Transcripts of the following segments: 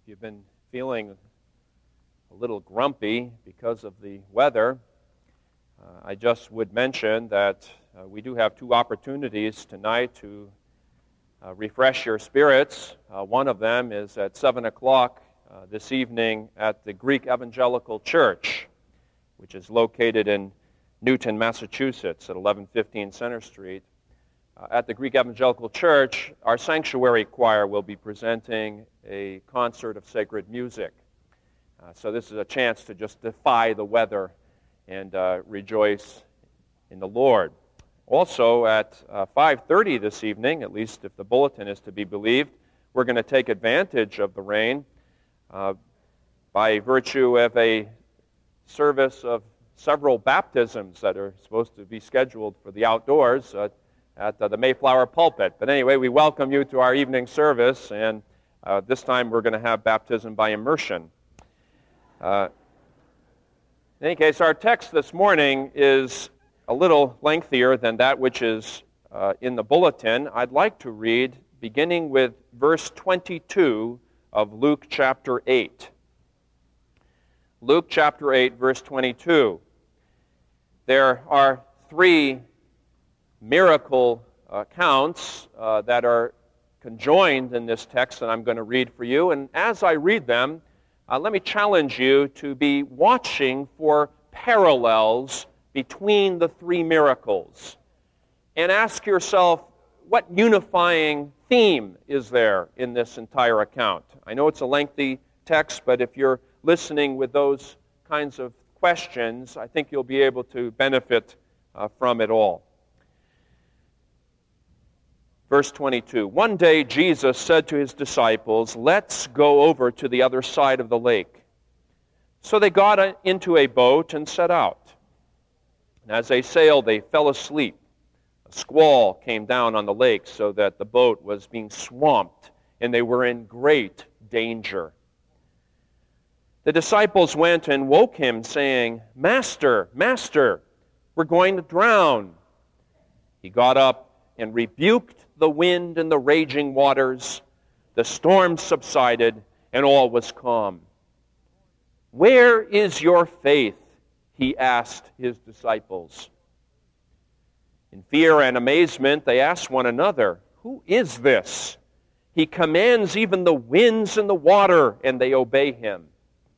If you've been feeling a little grumpy because of the weather, I just would mention that we do have two opportunities tonight to refresh your spirits. One of them is at 7 o'clock this evening at the Greek Evangelical Church, which is located in Newton, Massachusetts at 1115 Center Street. At the Greek Evangelical Church, our sanctuary choir will be presenting a concert of sacred music. So this is a chance to just defy the weather and rejoice in the Lord. Also at 5:30 this evening, at least if the bulletin is to be believed, we're going to take advantage of the rain by virtue of a service of several baptisms that are supposed to be scheduled for the outdoors at the Mayflower pulpit. But anyway, we welcome you to our evening service, and this time we're going to have baptism by immersion. In any case, our text this morning is a little lengthier than that which is in the bulletin. I'd like to read beginning with verse 22 of Luke chapter 8. Luke chapter 8, verse 22. There are three miracle accounts that are conjoined in this text that I'm going to read for you. And as I read them, let me challenge you to be watching for parallels between the three miracles. And ask yourself, what unifying theme is there in this entire account? I know it's a lengthy text, but if you're listening with those kinds of questions, I think you'll be able to benefit from it all. Verse 22, one day Jesus said to his disciples, "Let's go over to the other side of the lake." So they got into a boat and set out. And as they sailed, they fell asleep. A squall came down on the lake so that the boat was being swamped, and they were in great danger. The disciples went and woke him, saying, "Master, Master, we're going to drown." He got up and rebuked the wind and the raging waters. The storm subsided, and all was calm. "Where is your faith?" he asked his disciples. In fear and amazement, they asked one another, "Who is this? He commands even the winds and the water, and they obey him."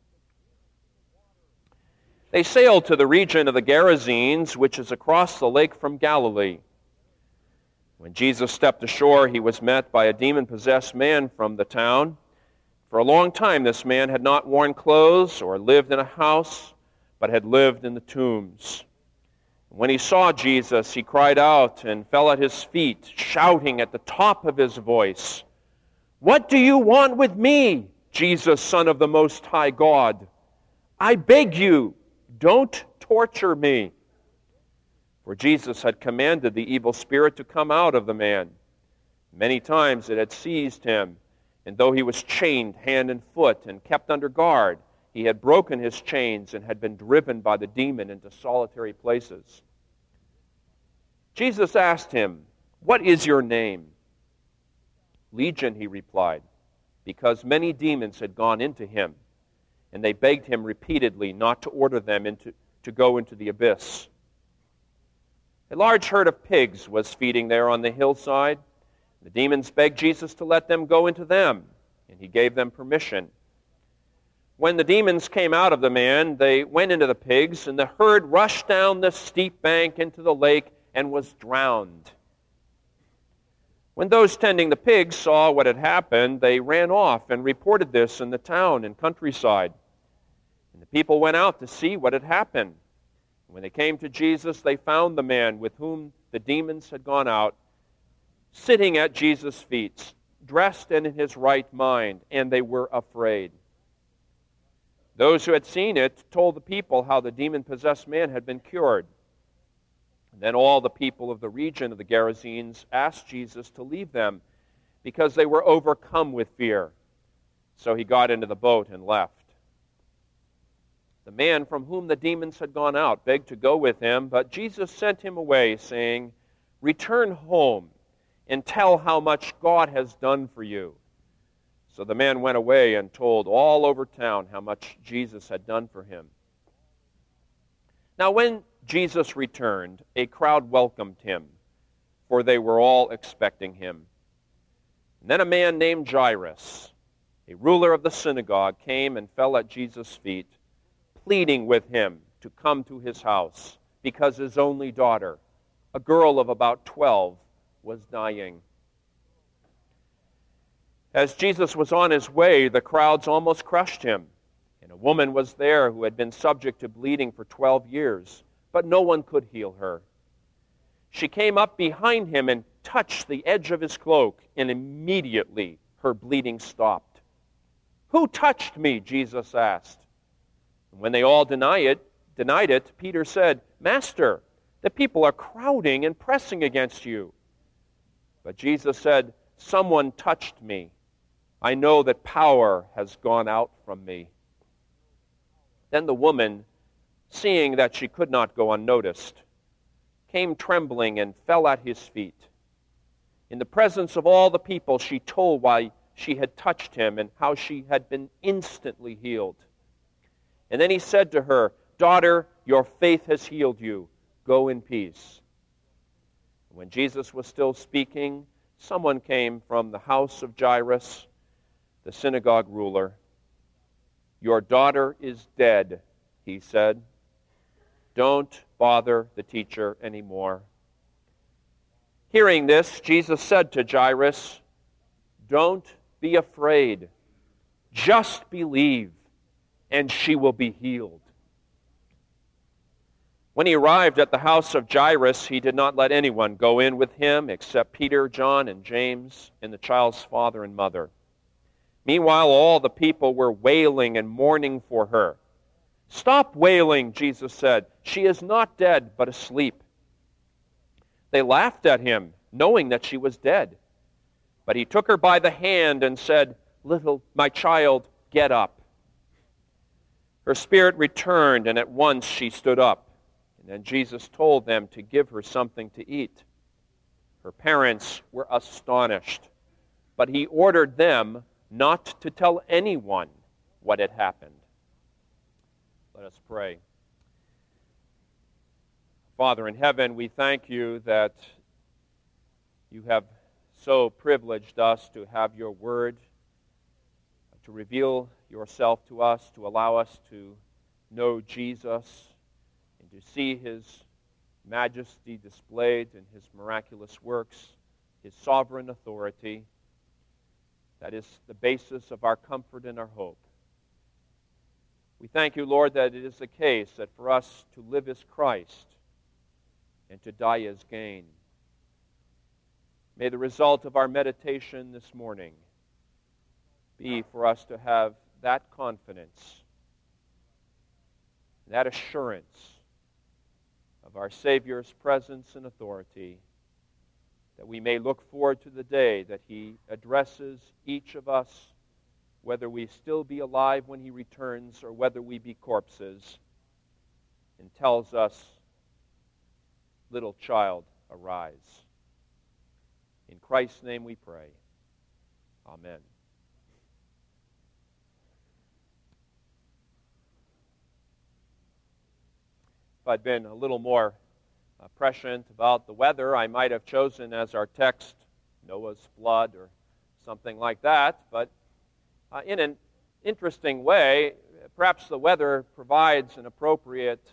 They sailed to the region of the Gerasenes, which is across the lake from Galilee. When Jesus stepped ashore, he was met by a demon-possessed man from the town. For a long time, this man had not worn clothes or lived in a house, but had lived in the tombs. When he saw Jesus, he cried out and fell at his feet, shouting at the top of his voice, "What do you want with me, Jesus, Son of the Most High God? I beg you, don't torture me." For Jesus had commanded the evil spirit to come out of the man. Many times it had seized him, and though he was chained hand and foot and kept under guard, he had broken his chains and had been driven by the demon into solitary places. Jesus asked him, "What is your name?" "Legion," he replied, because many demons had gone into him, and they begged him repeatedly not to order them to go into the abyss. A large herd of pigs was feeding there on the hillside. The demons begged Jesus to let them go into them, and he gave them permission. When the demons came out of the man, they went into the pigs, and the herd rushed down the steep bank into the lake and was drowned. When those tending the pigs saw what had happened, they ran off and reported this in the town and countryside. And the people went out to see what had happened. When they came to Jesus, they found the man with whom the demons had gone out, sitting at Jesus' feet, dressed and in his right mind, and they were afraid. Those who had seen it told the people how the demon-possessed man had been cured. And then all the people of the region of the Gerasenes asked Jesus to leave them because they were overcome with fear. So he got into the boat and left. The man from whom the demons had gone out begged to go with him, but Jesus sent him away, saying, "Return home and tell how much God has done for you." So the man went away and told all over town how much Jesus had done for him. Now when Jesus returned, a crowd welcomed him, for they were all expecting him. And then a man named Jairus, a ruler of the synagogue, came and fell at Jesus' feet, pleading with him to come to his house, because his only daughter, a girl of about 12, was dying. As Jesus was on his way, the crowds almost crushed him. And a woman was there who had been subject to bleeding for 12 years, but no one could heal her. She came up behind him and touched the edge of his cloak, and immediately her bleeding stopped. "Who touched me?" Jesus asked. And when they all denied it, Peter said, "Master, the people are crowding and pressing against you." But Jesus said, "Someone touched me. I know that power has gone out from me." Then the woman, seeing that she could not go unnoticed, came trembling and fell at his feet. In the presence of all the people, she told why she had touched him and how she had been instantly healed. And then he said to her, "Daughter, your faith has healed you. Go in peace." When Jesus was still speaking, someone came from the house of Jairus, the synagogue ruler. "Your daughter is dead," he said. "Don't bother the teacher anymore." Hearing this, Jesus said to Jairus, "Don't be afraid. Just believe, and she will be healed." When he arrived at the house of Jairus, he did not let anyone go in with him except Peter, John, and James, and the child's father and mother. Meanwhile, all the people were wailing and mourning for her. "Stop wailing," Jesus said. "She is not dead, but asleep." They laughed at him, knowing that she was dead. But he took her by the hand and said, My child, get up." Her spirit returned, and at once she stood up. And then Jesus told them to give her something to eat. Her parents were astonished, but he ordered them not to tell anyone what had happened. Let us pray. Father in heaven, we thank you that you have so privileged us to have your word, to reveal yourself to us, to allow us to know Jesus and to see his majesty displayed in his miraculous works, his sovereign authority. That is the basis of our comfort and our hope. We thank you, Lord, that it is the case that for us to live as Christ and to die as gain. May the result of our meditation this morning be for us to have that confidence, that assurance of our Savior's presence and authority, that we may look forward to the day that he addresses each of us, whether we still be alive when he returns or whether we be corpses, and tells us, "Little child, arise." In Christ's name we pray. Amen. If I'd been a little more prescient about the weather, I might have chosen as our text Noah's flood or something like that. But in an interesting way, perhaps the weather provides an appropriate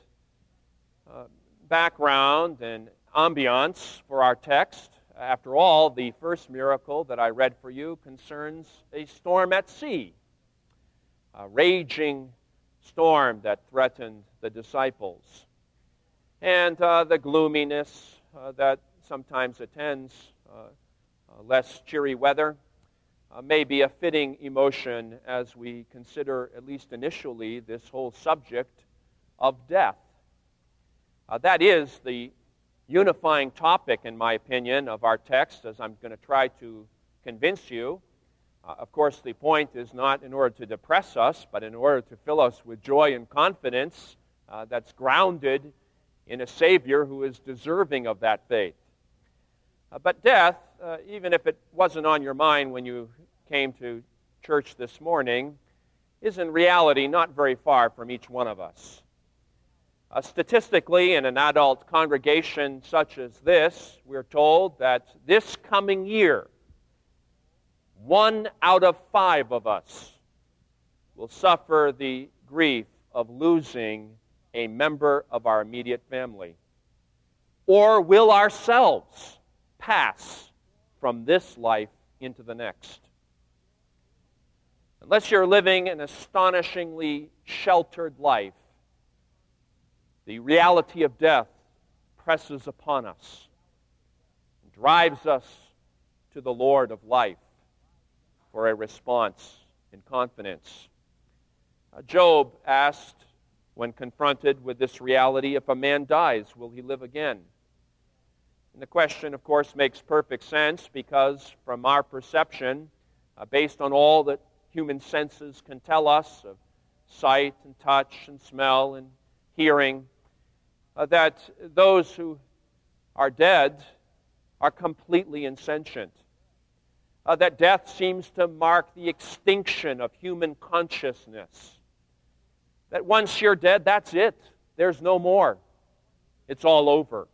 background and ambiance for our text. After all, the first miracle that I read for you concerns a storm at sea, a raging storm that threatened the disciples. And the gloominess that sometimes attends less cheery weather may be a fitting emotion as we consider, at least initially, this whole subject of death. That is the unifying topic, in my opinion, of our text, as I'm going to try to convince you. Of course, the point is not in order to depress us, but in order to fill us with joy and confidence that's grounded in a Savior who is deserving of that faith. But death, even if it wasn't on your mind when you came to church this morning is in reality not very far from each one of us. Statistically, in an adult congregation such as this, we're told that this coming year, 1 out of 5 of us will suffer the grief of losing a member of our immediate family, or will ourselves pass from this life into the next. Unless you're living an astonishingly sheltered life, the reality of death presses upon us and drives us to the Lord of life for a response in confidence. Job asked, when confronted with this reality, if a man dies, will he live again? And the question, of course, makes perfect sense because from our perception, based on all that human senses can tell us of sight and touch and smell and hearing, that those who are dead are completely insentient. That death seems to mark the extinction of human consciousness. That once you're dead, that's it. There's no more. It's all over.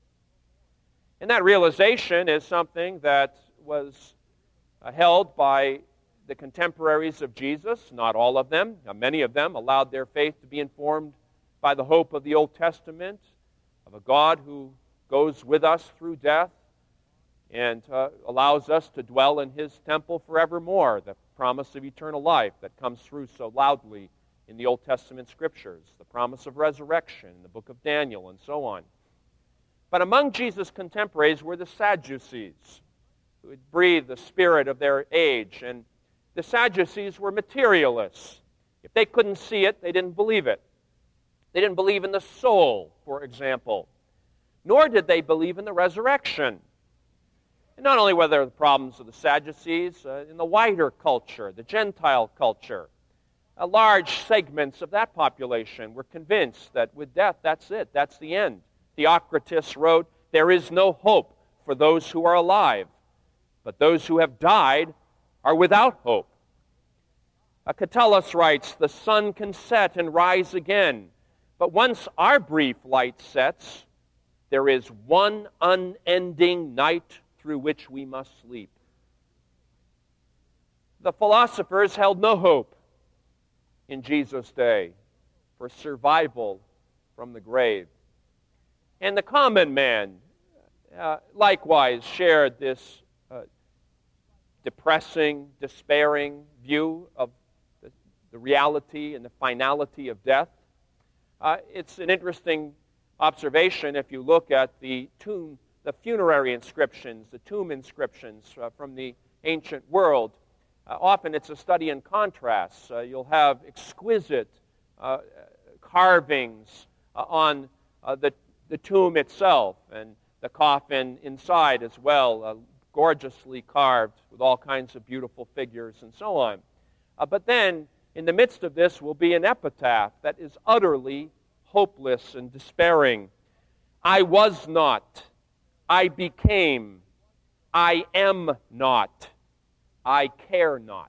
And that realization is something that was held by the contemporaries of Jesus, not all of them. Many of them allowed their faith to be informed by the hope of the Old Testament, of a God who goes with us through death and allows us to dwell in His temple forevermore, the promise of eternal life that comes through so loudly in the Old Testament Scriptures, the promise of resurrection in the book of Daniel, and so on. But among Jesus' contemporaries were the Sadducees, who had breathed the spirit of their age. And the Sadducees were materialists. If they couldn't see it, they didn't believe it. They didn't believe in the soul, for example. Nor did they believe in the resurrection. And not only were there the problems of the Sadducees, in the wider culture, the Gentile culture, large segments of that population were convinced that with death, that's it, that's the end. Theocritus wrote, "There is no hope for those who are alive, but those who have died are without hope." Catullus writes, "The sun can set and rise again, but once our brief light sets, there is one unending night through which we must sleep." The philosophers held no hope in Jesus' day for survival from the grave. And the common man likewise shared this depressing, despairing view of the reality and the finality of death. It's an interesting observation if you look at the funerary inscriptions, the tomb inscriptions from the ancient world. Often it's a study in contrasts. You'll have exquisite carvings on the tomb itself, and the coffin inside as well, gorgeously carved with all kinds of beautiful figures and so on. But then, in the midst of this will be an epitaph that is utterly hopeless and despairing. "I was not, I became, I am not, I care not."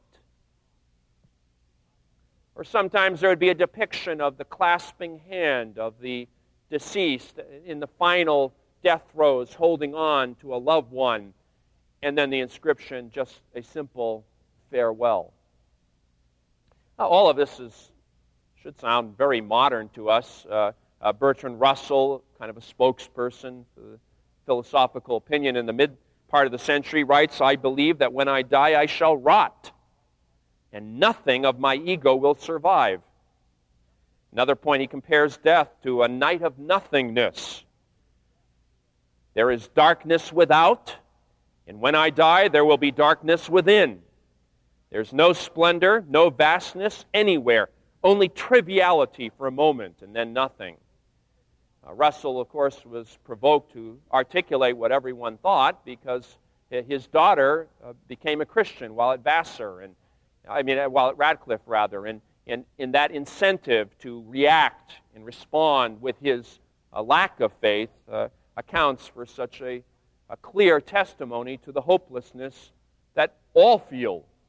Or sometimes there would be a depiction of the clasping hand of the deceased in the final death throes, holding on to a loved one, and then the inscription, just a simple farewell. Now, all of this should sound very modern to us. Bertrand Russell, kind of a spokesperson for the philosophical opinion in the mid part of the century, writes, "I believe that when I die I shall rot, and nothing of my ego will survive." Another point, he compares death to a night of nothingness. "There is darkness without, and when I die there will be darkness within. There's no splendor, no vastness anywhere, only triviality for a moment, and then nothing." Russell, of course, was provoked to articulate what everyone thought because his daughter became a Christian while at Vassar, while at Radcliffe, rather, and in that incentive to react and respond with his lack of faith accounts for such a clear testimony to the hopelessness that all feel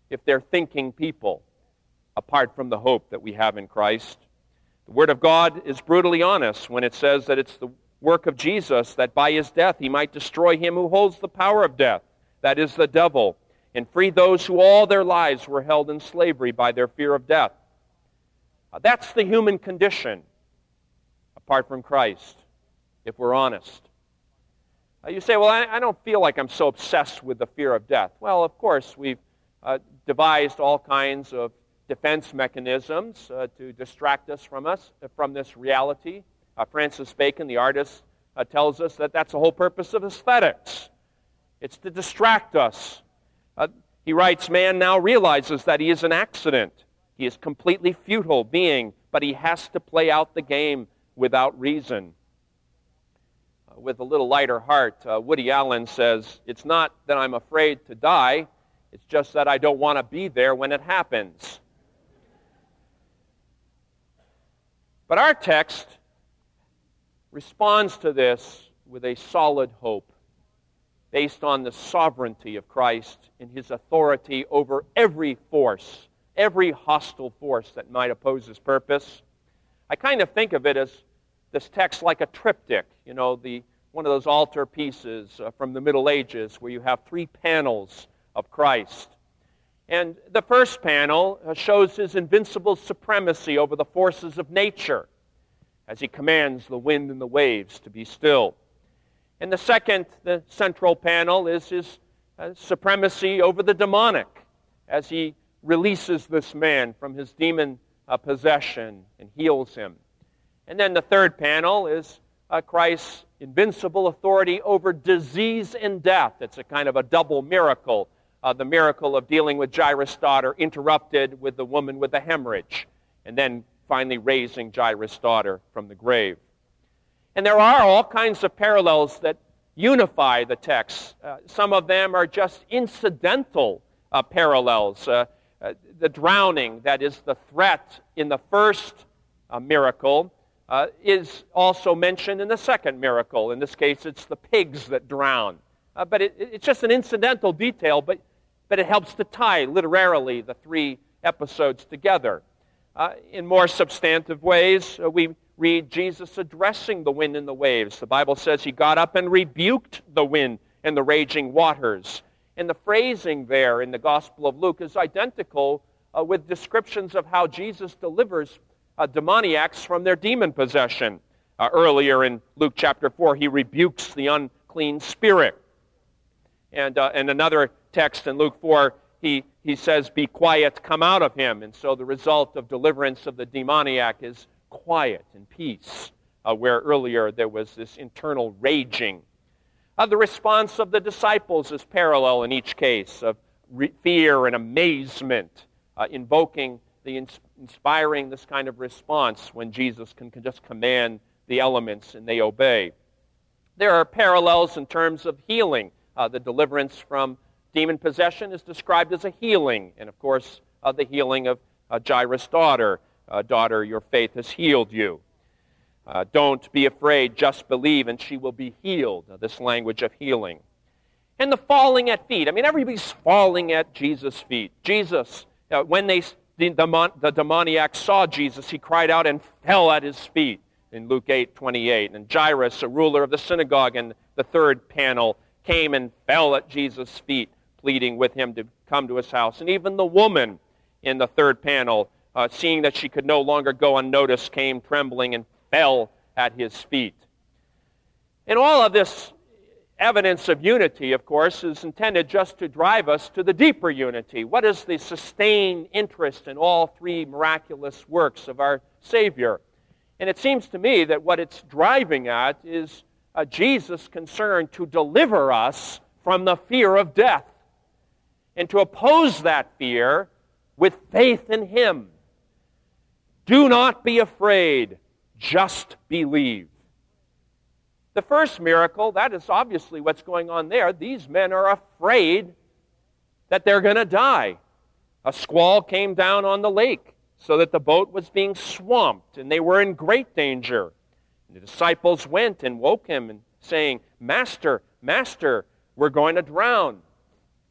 if they're thinking people, apart from the hope that we have in Christ. The Word of God is brutally honest when it says that it's the work of Jesus that by his death he might destroy him who holds the power of death, that is the devil, and free those who all their lives were held in slavery by their fear of death. That's the human condition, apart from Christ, if we're honest. You say, well, I don't feel like I'm so obsessed with the fear of death. Well, of course, we've devised all kinds of defense mechanisms to distract us from this reality. Francis Bacon, the artist, tells us that that's the whole purpose of aesthetics. It's to distract us. He writes, man now realizes that he is an accident. He is completely futile being, but he has to play out the game without reason. With a little lighter heart, Woody Allen says, it's not that I'm afraid to die, it's just that I don't want to be there when it happens. But our text responds to this with a solid hope based on the sovereignty of Christ and his authority over every force, every hostile force that might oppose his purpose. I kind of think of it as this text like a triptych, one of those altar pieces from the Middle Ages where you have 3 panels of Christ. And the first panel shows his invincible supremacy over the forces of nature as he commands the wind and the waves to be still. And the second, the central panel, is his supremacy over the demonic as he releases this man from his demon possession and heals him. And then the third panel is Christ's invincible authority over disease and death. It's a kind of a double miracle. The miracle of dealing with Jairus' daughter interrupted with the woman with the hemorrhage, and then finally raising Jairus' daughter from the grave. And there are all kinds of parallels that unify the text. Some of them are just incidental parallels. The drowning, that is the threat in the first miracle, is also mentioned in the second miracle. In this case, it's the pigs that drown. But it's just an incidental detail, but it helps to tie literarily the 3 episodes together. In more substantive ways, we read Jesus addressing the wind and the waves. The Bible says he got up and rebuked the wind and the raging waters. And the phrasing there in the Gospel of Luke is identical with descriptions of how Jesus delivers demoniacs from their demon possession. Earlier in Luke chapter 4, he rebukes the unclean spirit. And another text in Luke 4, he says, be quiet, come out of him. And so the result of deliverance of the demoniac is quiet and peace, where earlier there was this internal raging. The response of the disciples is parallel in each case, of fear and amazement, inspiring this kind of response when Jesus can just command the elements and they obey. There are parallels in terms of healing. The deliverance from demon possession is described as a healing, and of course the healing of Jairus' daughter. Daughter, your faith has healed you. Don't be afraid, just believe, and she will be healed. This language of healing. And the falling at feet. I mean, everybody's falling at Jesus' feet. Jesus, when the demoniac saw Jesus, he cried out and fell at his feet in Luke 8:28. And Jairus, a ruler of the synagogue in the third panel, came and fell at Jesus' feet, pleading with him to come to his house. And even the woman in the third panel, seeing that she could no longer go unnoticed, came trembling and fell at his feet. And all of this evidence of unity, of course, is intended just to drive us to the deeper unity. What is the sustained interest in all 3 miraculous works of our Savior? And it seems to me that what it's driving at is Jesus' concern to deliver us from the fear of death and to oppose that fear with faith in Him. Do not be afraid, just believe. The first miracle, that is obviously what's going on there. These men are afraid that they're going to die. A squall came down on the lake so that the boat was being swamped, and they were in great danger. And the disciples went and woke him, and saying, Master, Master, we're going to drown.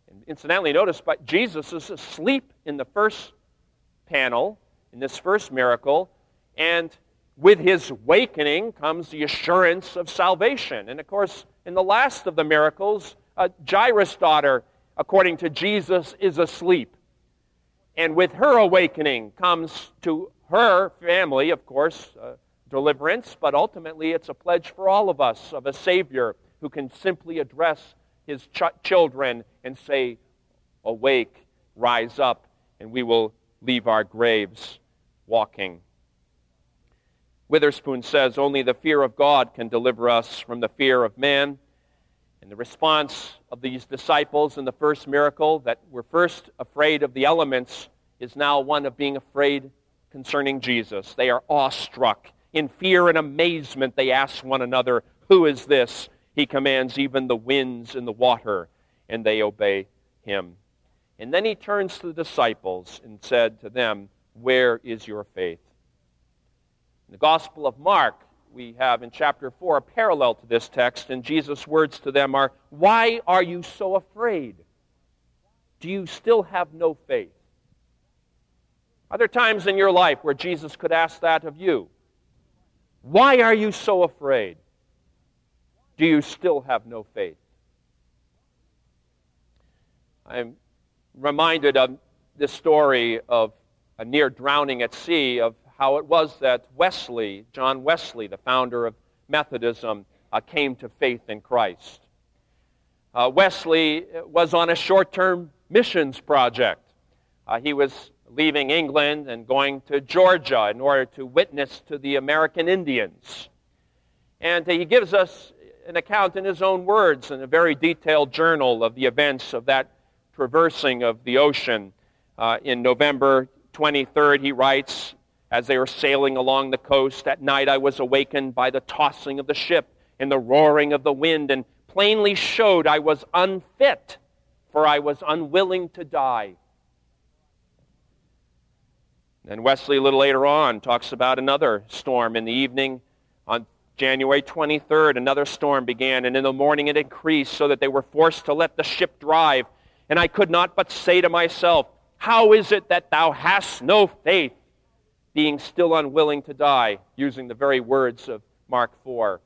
And incidentally, notice but Jesus is asleep in the first panel, in this first miracle, and with his awakening comes the assurance of salvation. And of course, in the last of the miracles, Jairus' daughter, according to Jesus, is asleep. And with her awakening comes to her family, of course, deliverance, but ultimately it's a pledge for all of us of a Savior who can simply address his children and say, "Awake, rise up, and we will leave our graves walking." Witherspoon says, "Only the fear of God can deliver us from the fear of man." And the response of these disciples in the first miracle, that were first afraid of the elements, is now one of being afraid concerning Jesus. They are awestruck. In fear and amazement, they ask one another, "Who is this?" He commands even the winds and the water, and they obey him. And then he turns to the disciples and said to them, "Where is your faith?" In the Gospel of Mark, we have in chapter 4 a parallel to this text, and Jesus' words to them are, "Why are you so afraid? Do you still have no faith?" Are there times in your life where Jesus could ask that of you? Why are you so afraid? Do you still have no faith? I'm reminded of this story of a near drowning at sea, of how it was that Wesley, John Wesley, the founder of Methodism, came to faith in Christ. Wesley was on a short-term missions project. He was leaving England and going to Georgia in order to witness to the American Indians. And he gives us an account in his own words in a very detailed journal of the events of that traversing of the ocean. In November 23rd, he writes, "As they were sailing along the coast, at night I was awakened by the tossing of the ship and the roaring of the wind, and plainly showed I was unfit, for I was unwilling to die." And Wesley, a little later on, talks about another storm in the evening. On January 23rd, another storm began, and in the morning it increased, so that they were forced to let the ship drive. And I could not but say to myself, "How is it that thou hast no faith, being still unwilling to die?" Using the very words of Mark 4.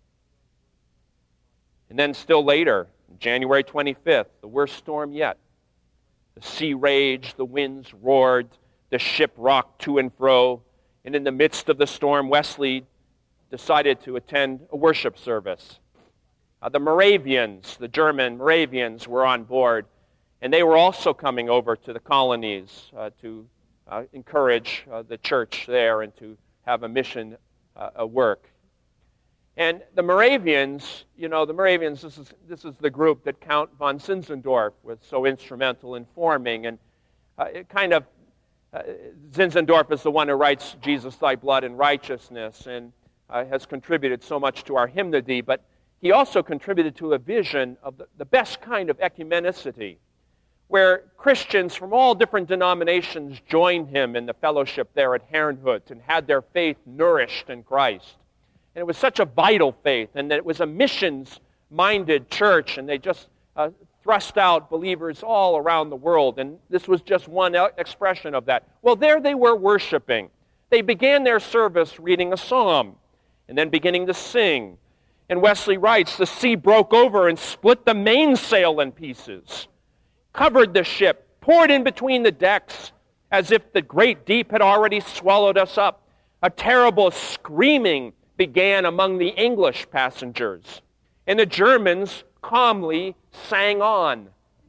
And then still later, January 25th, the worst storm yet. The sea raged, the winds roared, the ship rocked to and fro, and in the midst of the storm, Wesley decided to attend a worship service. The Moravians, the German Moravians, were on board, and they were also coming over to the colonies to encourage the church there and to have a mission work. And the Moravians, this is the group that Count von Zinzendorf was so instrumental in forming, and Zinzendorf is the one who writes "Jesus, Thy Blood and Righteousness," and has contributed so much to our hymnody, but he also contributed to a vision of the best kind of ecumenicity, where Christians from all different denominations joined him in the fellowship there at Herrnhut and had their faith nourished in Christ. And it was such a vital faith, and that it was a missions-minded church, and they just thrust out believers all around the world, and this was just one expression of that. Well, there they were worshiping. They began their service reading a psalm, and then beginning to sing. And Wesley writes, "The sea broke over and split the mainsail in pieces, covered the ship, poured in between the decks, as if the great deep had already swallowed us up. A terrible screaming began among the English passengers, and the Germans calmly sang on.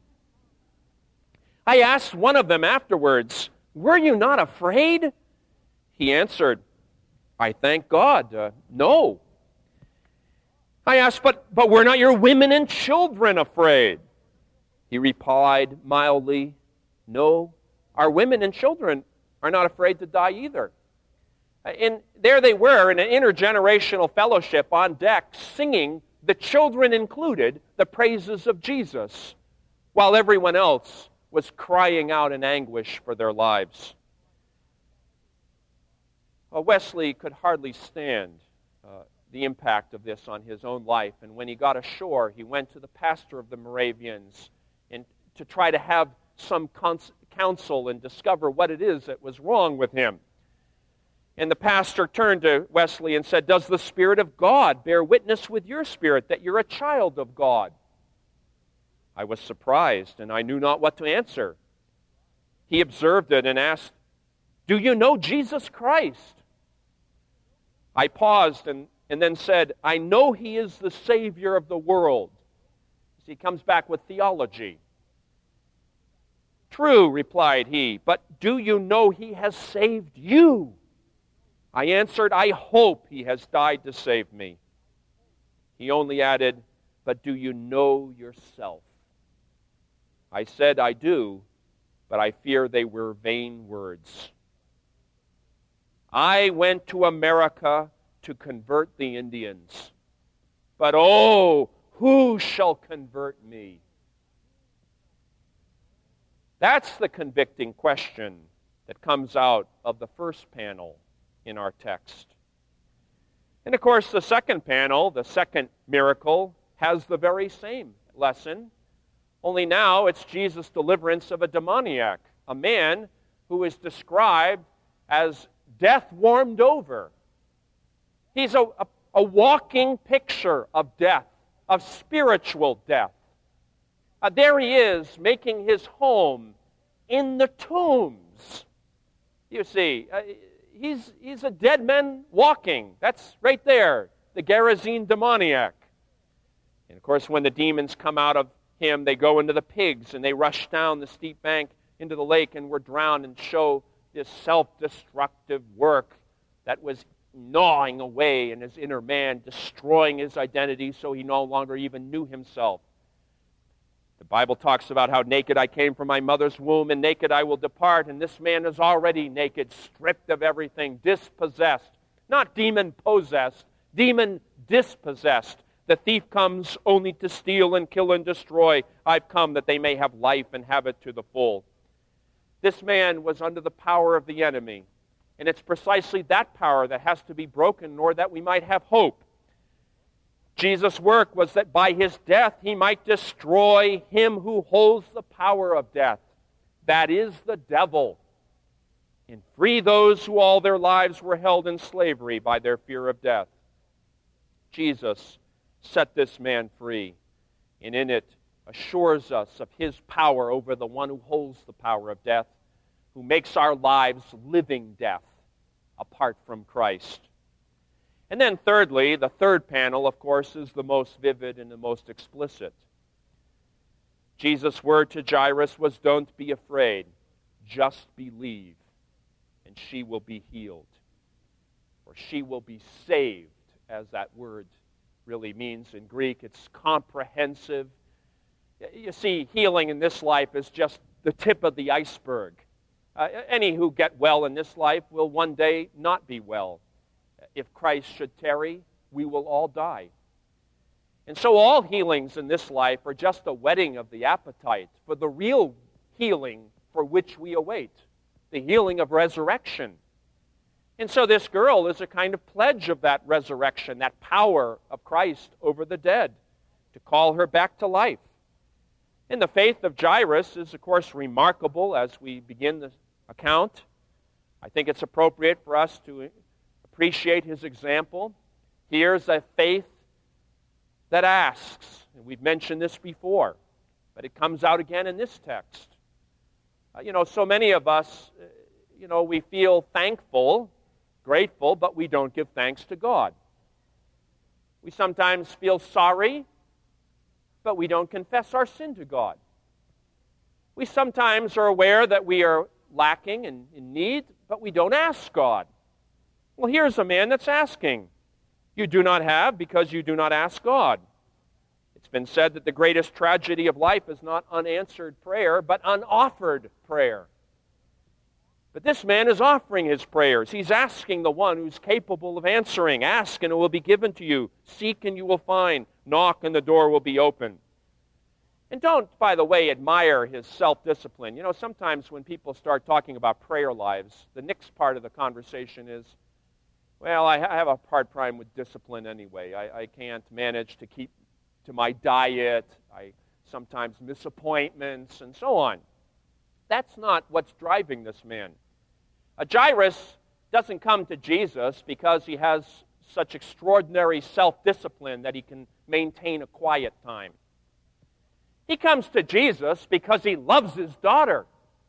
I asked one of them afterwards, 'Were you not afraid?' He answered, 'I thank God, no.' I asked, but were not your women and children afraid?" He replied mildly, "No, our women and children are not afraid to die either." And there they were in an intergenerational fellowship on deck, singing, the children included, the praises of Jesus, while everyone else was crying out in anguish for their lives. Wesley could hardly stand the impact of this on his own life, and when he got ashore, he went to the pastor of the Moravians and to try to have some counsel and discover what it is that was wrong with him. And the pastor turned to Wesley and said, "Does the Spirit of God bear witness with your spirit that you're a child of God?" I was surprised, and I knew not what to answer. He observed it and asked, "Do you know Jesus Christ?" I paused and then said, "I know He is the Savior of the world." He comes back with theology. "True," replied he, "but do you know He has saved you?" I answered, "I hope He has died to save me." He only added, "But do you know yourself?" I said, "I do, but I fear they were vain words." I went to America to convert the Indians, but oh, who shall convert me? That's the convicting question that comes out of the first panel in our text. And of course, the second panel, the second miracle, has the very same lesson. Only now it's Jesus' deliverance of a demoniac, a man who is described as death warmed over. He's a walking picture of death, of spiritual death. There he is, making his home in the tombs. You see, he's a dead man walking. That's right there, the Gerasene demoniac. And of course, when the demons come out of him, they go into the pigs, and they rush down the steep bank into the lake and were drowned, and show this self-destructive work that was gnawing away in his inner man, destroying his identity so he no longer even knew himself. The Bible talks about how naked I came from my mother's womb, and naked I will depart, and this man is already naked, stripped of everything, dispossessed. Not demon-possessed, demon-dispossessed. The thief comes only to steal and kill and destroy. I've come that they may have life and have it to the full. This man was under the power of the enemy, and it's precisely that power that has to be broken in order that we might have hope. Jesus' work was that by his death he might destroy him who holds the power of death, that is the devil, and free those who all their lives were held in slavery by their fear of death. Jesus set this man free, and in it assures us of his power over the one who holds the power of death, who makes our lives living death apart from Christ. And then thirdly, the third panel, of course, is the most vivid and the most explicit. Jesus' word to Jairus was, "Don't be afraid, just believe, and she will be healed." Or she will be saved, as that word really means in Greek. It's comprehensive. You see, healing in this life is just the tip of the iceberg. Any who get well in this life will one day not be well. If Christ should tarry, we will all die. And so all healings in this life are just a whetting of the appetite for the real healing for which we await, the healing of resurrection. And so this girl is a kind of pledge of that resurrection, that power of Christ over the dead, to call her back to life. And the faith of Jairus is, of course, remarkable as we begin the account. I think it's appropriate for us to appreciate his example. Here's a faith that asks, and we've mentioned this before, but it comes out again in this text. So many of us, we feel thankful, grateful, but we don't give thanks to God. We sometimes feel sorry, but we don't confess our sin to God. We sometimes are aware that we are lacking and in need, but we don't ask God. Well, here's a man that's asking. You do not have because you do not ask God. It's been said that the greatest tragedy of life is not unanswered prayer, but unoffered prayer. But this man is offering his prayers. He's asking the one who's capable of answering. Ask and it will be given to you. Seek and you will find. Knock and the door will be open. And don't, by the way, admire his self-discipline. Sometimes when people start talking about prayer lives, the next part of the conversation is, well, I have a hard time with discipline anyway. I can't manage to keep to my diet. I sometimes disappointments, and so on. That's not what's driving this man. Jairus doesn't come to Jesus because he has such extraordinary self-discipline that he can maintain a quiet time. He comes to Jesus because he loves his daughter.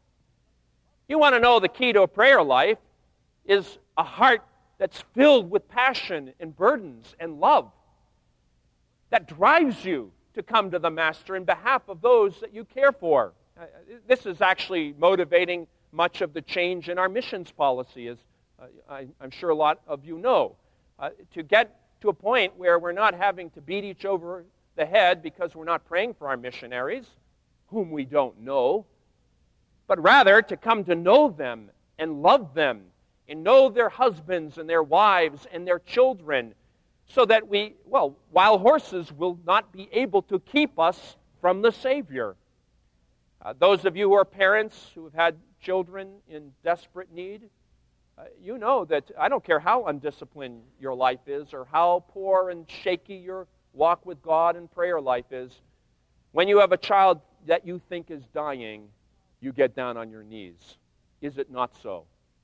You want to know the key to a prayer life is a heart that's filled with passion and burdens and love that drives you to come to the Master in behalf of those that you care for. This is actually motivating much of the change in our missions policy, as I'm sure a lot of you know. To get to a point where we're not having to beat each over the head because we're not praying for our missionaries, whom we don't know, but rather to come to know them and love them and know their husbands and their wives and their children, so that wild horses will not be able to keep us from the Savior. Those of you who are parents who have had children in desperate need, you know that I don't care how undisciplined your life is or how poor and shaky your walk with God and prayer life is, when you have a child that you think is dying, you get down on your knees. Is it not so?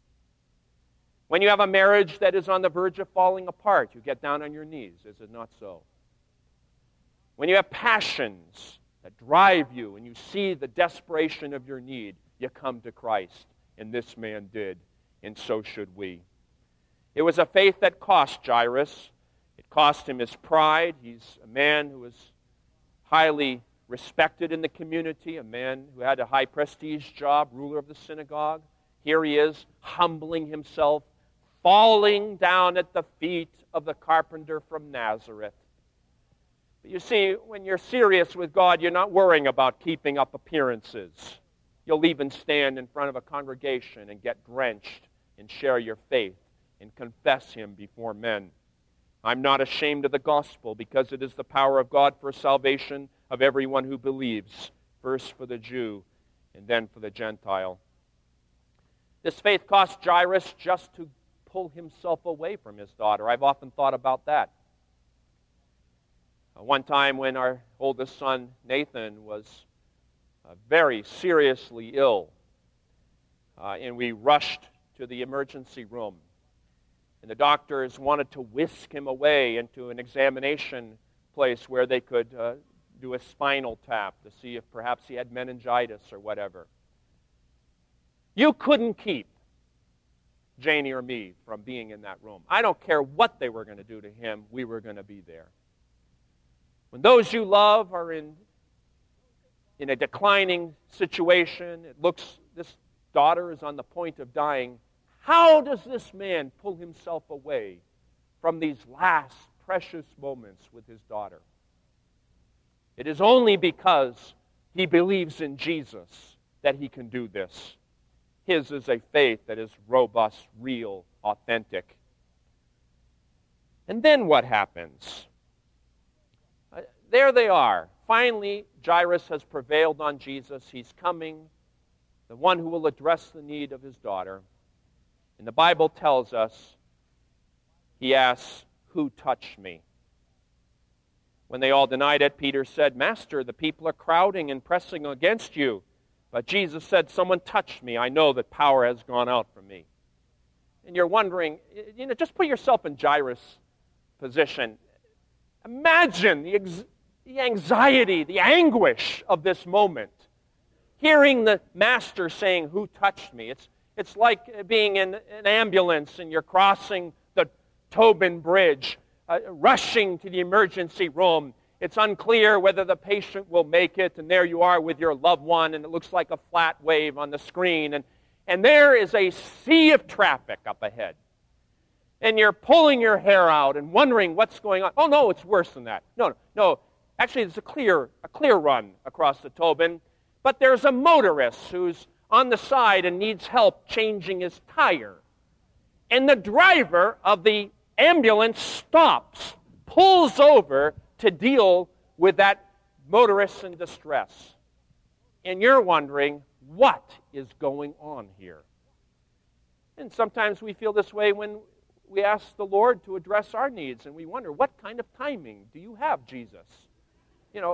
When you have a marriage that is on the verge of falling apart, you get down on your knees. Is it not so? When you have passions that drive you and you see the desperation of your need, you come to Christ. And this man did, and so should we. It was a faith that cost Jairus. It cost him his pride. He's a man who was highly respected in the community, a man who had a high prestige job, ruler of the synagogue. Here he is, humbling himself, falling down at the feet of the carpenter from Nazareth. But you see, when you're serious with God, you're not worrying about keeping up appearances. You'll even stand in front of a congregation and get drenched and share your faith and confess Him before men. I'm not ashamed of the gospel, because it is the power of God for salvation of everyone who believes, first for the Jew and then for the Gentile. This faith cost Jairus just to pull himself away from his daughter. I've often thought about that. One time when our oldest son, Nathan, was very seriously ill, and we rushed to the emergency room, and the doctors wanted to whisk him away into an examination place where they could do a spinal tap to see if perhaps he had meningitis or whatever. You couldn't keep Janie or me from being in that room. I don't care what they were going to do to him, we were going to be there. When those you love are in a declining situation, this daughter is on the point of dying, how does this man pull himself away from these last precious moments with his daughter? It is only because he believes in Jesus that he can do this. His is a faith that is robust, real, authentic. And then what happens? There they are. Finally, Jairus has prevailed on Jesus. He's coming, the one who will address the need of his daughter. And the Bible tells us, he asks, "Who touched me?" When they all denied it, Peter said, "Master, the people are crowding and pressing against you." But Jesus said, "Someone touched me. I know that power has gone out from me." And you're wondering, just put yourself in Jairus' position. Imagine the anxiety, the anguish of this moment. Hearing the Master saying, "Who touched me?" It's like being in an ambulance and you're crossing the Tobin Bridge, rushing to the emergency room. It's unclear whether the patient will make it, and there you are with your loved one, and it looks like a flat wave on the screen, and there is a sea of traffic up ahead. And you're pulling your hair out and wondering what's going on. Oh, no, it's worse than that. No. Actually, it's a clear run across the Tobin, but there's a motorist who's on the side and needs help changing his tire. And the driver of the ambulance stops, pulls over to deal with that motorist in distress. And you're wondering, what is going on here? And sometimes we feel this way when we ask the Lord to address our needs, and we wonder, what kind of timing do you have, Jesus?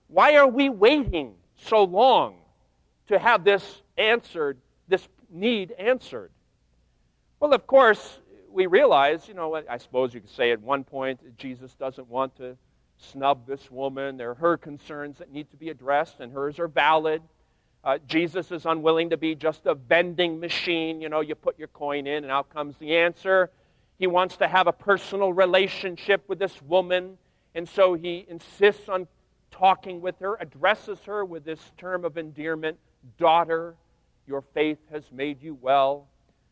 Why are we waiting so long to have this answered, this need answered? Well, of course, we realize, I suppose you could say at one point, Jesus doesn't want to snub this woman. They're her concerns that need to be addressed, and hers are valid. Jesus is unwilling to be just a vending machine. You put your coin in, and out comes the answer. He wants to have a personal relationship with this woman, and so he insists on talking with her, addresses her with this term of endearment, daughter, your faith has made you well.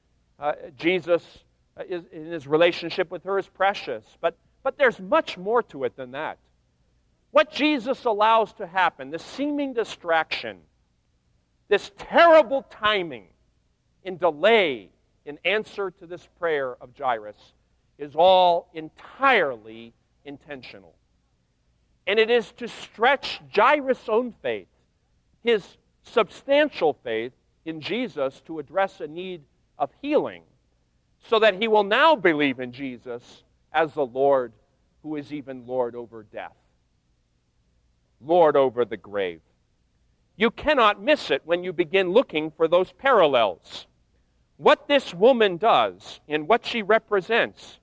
Jesus, in his relationship with her, is precious. But there's much more to it than that. What Jesus allows to happen, the seeming distraction, this terrible timing in delay in answer to this prayer of Jairus, is all entirely intentional. And it is to stretch Jairus' own faith, his substantial faith in Jesus, to address a need of healing, so that he will now believe in Jesus as the Lord who is even Lord over death, Lord over the grave. You cannot miss it when you begin looking for those parallels. What this woman does and what she represents,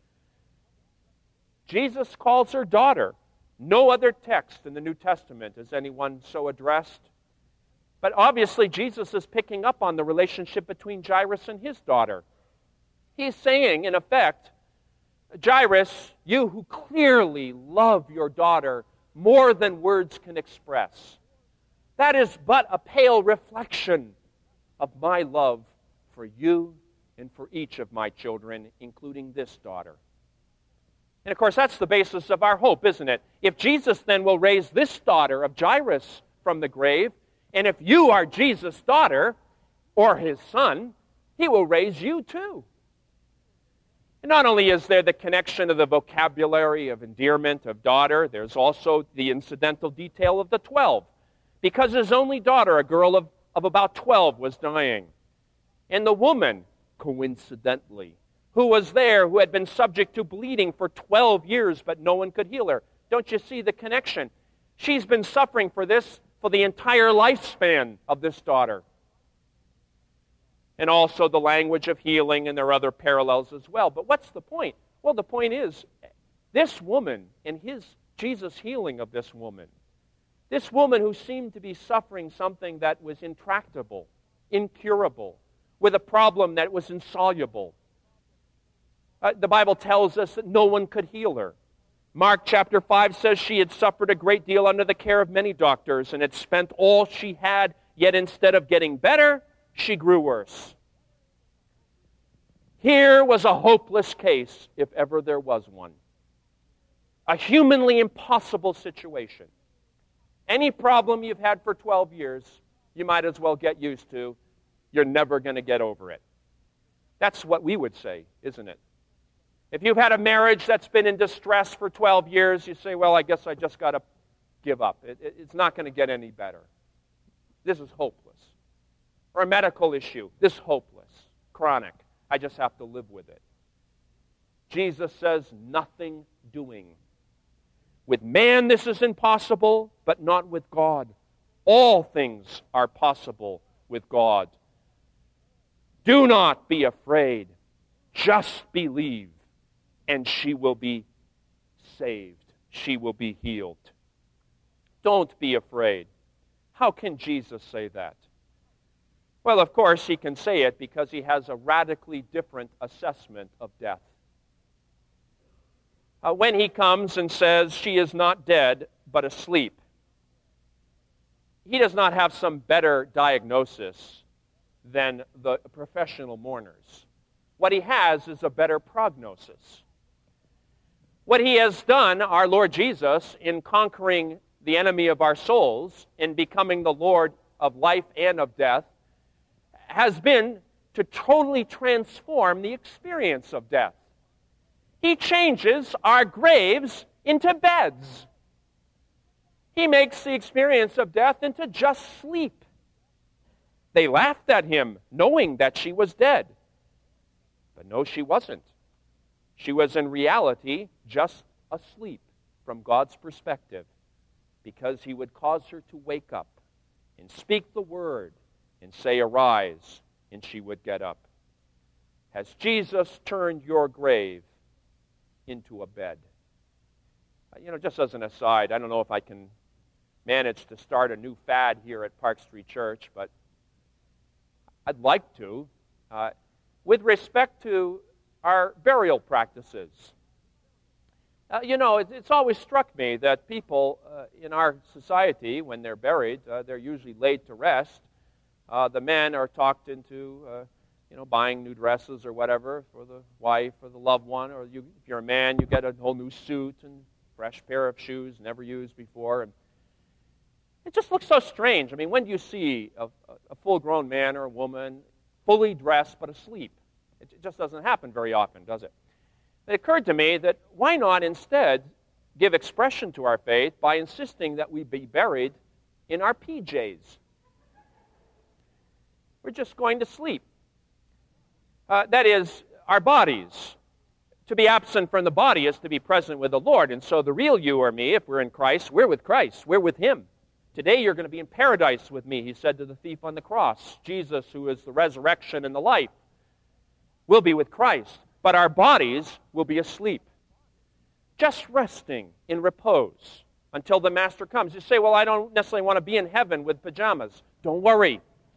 Jesus calls her daughter. No other text in the New Testament is anyone so addressed. But obviously, Jesus is picking up on the relationship between Jairus and his daughter. He's saying, in effect, Jairus, you who clearly love your daughter more than words can express, that is but a pale reflection of my love for you and for each of my children, including this daughter. And of course, that's the basis of our hope, isn't it? If Jesus then will raise this daughter of Jairus from the grave, and if you are Jesus' daughter or his son, he will raise you too. And not only is there the connection of the vocabulary of endearment of daughter, there's also the incidental detail of the 12. Because his only daughter, a girl of about 12, was dying. And the woman, coincidentally, who was there, who had been subject to bleeding for 12 years, but no one could heal her. Don't you see the connection? She's been suffering for this for the entire lifespan of this daughter. And also the language of healing, and there are other parallels as well. But what's the point? Well, the point is, this woman and Jesus' healing of this woman who seemed to be suffering something that was intractable, incurable, with a problem that was insoluble. The Bible tells us that no one could heal her. Mark chapter 5 says she had suffered a great deal under the care of many doctors and had spent all she had, yet instead of getting better, she grew worse. Here was a hopeless case, if ever there was one. A humanly impossible situation. Any problem you've had for 12 years, you might as well get used to. You're never going to get over it. That's what we would say, isn't it? If you've had a marriage that's been in distress for 12 years, you say, well, I guess I just got to give up. It's not going to get any better. This is hopeless. Or a medical issue, this is hopeless, chronic. I just have to live with it. Jesus says, nothing doing. With man this is impossible, but not with God. All things are possible with God. Do not be afraid. Just believe, and she will be saved. She will be healed. Don't be afraid. How can Jesus say that? Well, of course, he can say it because he has a radically different assessment of death. When he comes and says she is not dead, but asleep, he does not have some better diagnosis than the professional mourners. What he has is a better prognosis. What he has done, our Lord Jesus, in conquering the enemy of our souls, in becoming the Lord of life and of death, has been to totally transform the experience of death. He changes our graves into beds. He makes the experience of death into just sleep. They laughed at him, knowing that she was dead. But no, she wasn't. She was in reality just asleep from God's perspective. because he would cause her to wake up and speak the word and say, "Arise," and she would get up. Has Jesus turned your grave into a bed? Just as an aside, I don't know if I can manage to start a new fad here at Park Street Church, but I'd like to. With respect to our burial practices. It's always struck me that people in our society, when they're buried, they're usually laid to rest. The men are talked into, buying new dresses or whatever for the wife or the loved one. Or if you're a man, you get a whole new suit and fresh pair of shoes never used before. And it just looks so strange. I mean, when do you see a full-grown man or a woman fully dressed but asleep? It just doesn't happen very often, does it? It occurred to me that why not instead give expression to our faith by insisting that we be buried in our PJs? We're just going to sleep. That is, our bodies. To be absent from the body is to be present with the Lord. And so the real you or me, if we're in Christ, we're with Christ. We're with Him. Today you're going to be in paradise with me, He said to the thief on the cross. Jesus, who is the resurrection and the life, will be with Christ. But our bodies will be asleep, just resting in repose until the Master comes. You say, well, I don't necessarily want to be in heaven with pajamas. Don't worry.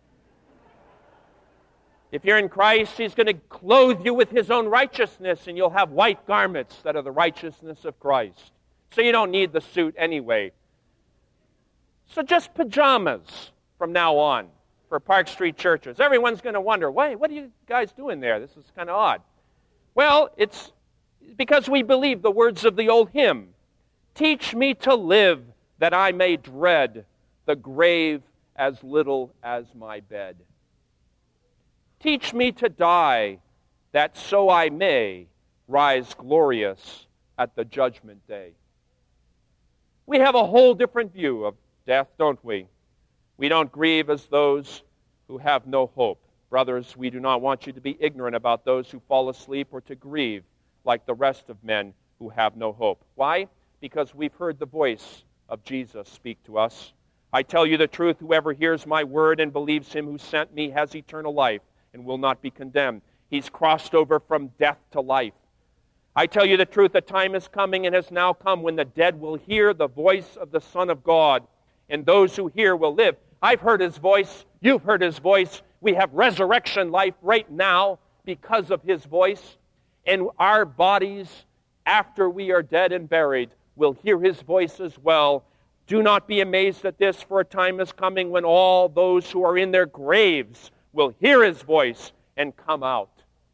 If you're in Christ, He's going to clothe you with His own righteousness, and you'll have white garments that are the righteousness of Christ. So you don't need the suit anyway. So just pajamas from now on for Park Street churches. Everyone's going to wonder, wait, what are you guys doing there? This is kind of odd. Well, it's because we believe the words of the old hymn. Teach me to live that I may dread the grave as little as my bed. Teach me to die that so I may rise glorious at the judgment day. We have a whole different view of death, don't we? We don't grieve as those who have no hope. Brothers, we do not want you to be ignorant about those who fall asleep or to grieve like the rest of men who have no hope. Why? Because we've heard the voice of Jesus speak to us. I tell you the truth, whoever hears my word and believes Him who sent me has eternal life and will not be condemned. He's crossed over from death to life. I tell you the truth, the time is coming and has now come when the dead will hear the voice of the Son of God, and those who hear will live. I've heard His voice. You've heard His voice. We have resurrection life right now because of His voice. And our bodies, after we are dead and buried, will hear His voice as well. Do not be amazed at this, for a time is coming when all those who are in their graves will hear His voice and come out.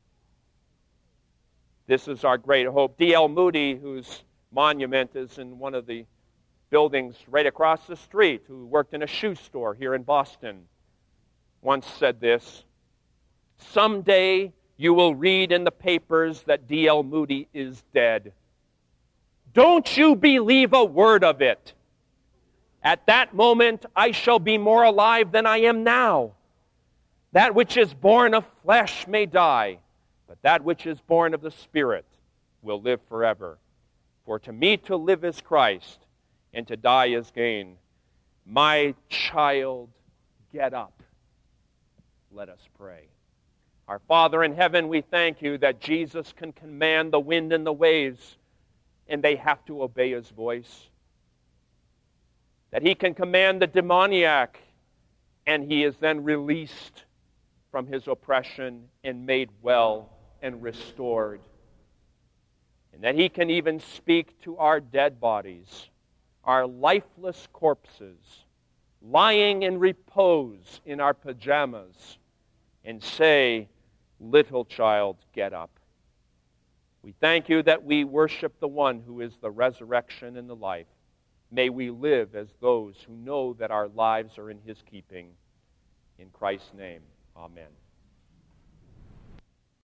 This is our great hope. D.L. Moody, whose monument is in one of the buildings right across the street, who worked in a shoe store here in Boston, once said this: someday you will read in the papers that D.L. Moody is dead. Don't you believe a word of it. At that moment I shall be more alive than I am now. That which is born of flesh may die, but that which is born of the Spirit will live forever. For to me to live is Christ, and to die is gain. My child, get up. Let us pray. Our Father in heaven, we thank You that Jesus can command the wind and the waves, and they have to obey His voice. That He can command the demoniac, and he is then released from his oppression and made well and restored. And that He can even speak to our dead bodies, our lifeless corpses, lying in repose in our pajamas, and say, little child, get up. We thank You that we worship the one who is the resurrection and the life. May we live as those who know that our lives are in His keeping. In Christ's name, amen.